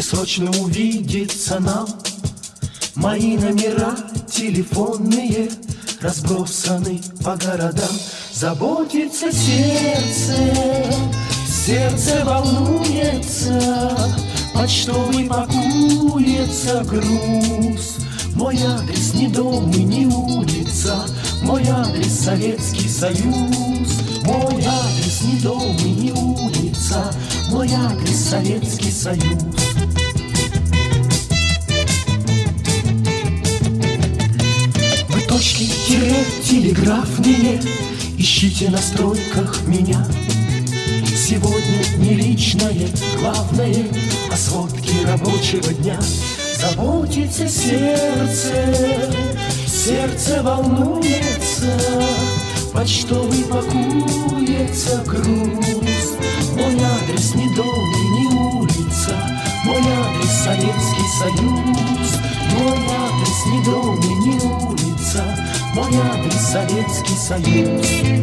срочно увидеться нам. Мои номера телефонные разбросаны по городам. Заботится сердце, сердце волнуется, почтовый пакуется груз. Мой адрес не дом и не улица, мой адрес Советский Союз. Мой адрес не дом и не улица, мой адрес Советский Союз. Вы точки телеграфные ищите на стройках меня. Сегодня не личное, главное, а сводки рабочего дня. Заботится сердце, сердце волнуется, почтовый пакуется груз. Мой адрес не дом и не улица, мой адрес Советский Союз. Мой адрес не дом и не улица, мой адрес Советский Союз.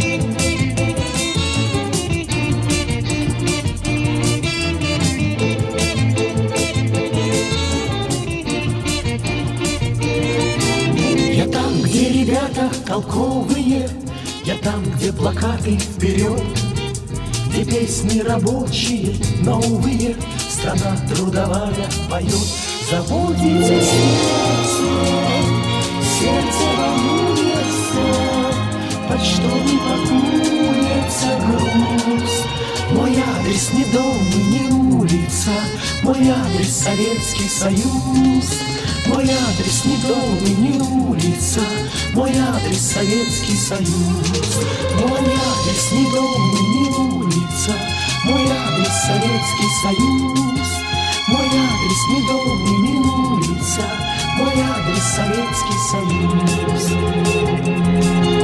Ребята толковые, я там, где плакаты вперед, где песни рабочие, новые, страна трудовая поет. Заботится сердце, сердце волнуется, почтовый пакуется груз. Мой адрес не дом и не улица, мой адрес Советский Союз. Мой адрес не дом и не улица, мой адрес Советский Союз. Мой адрес не дом и не улица, мой адрес Советский Союз. Мой адрес не дом и не улица, мой адрес Советский Союз.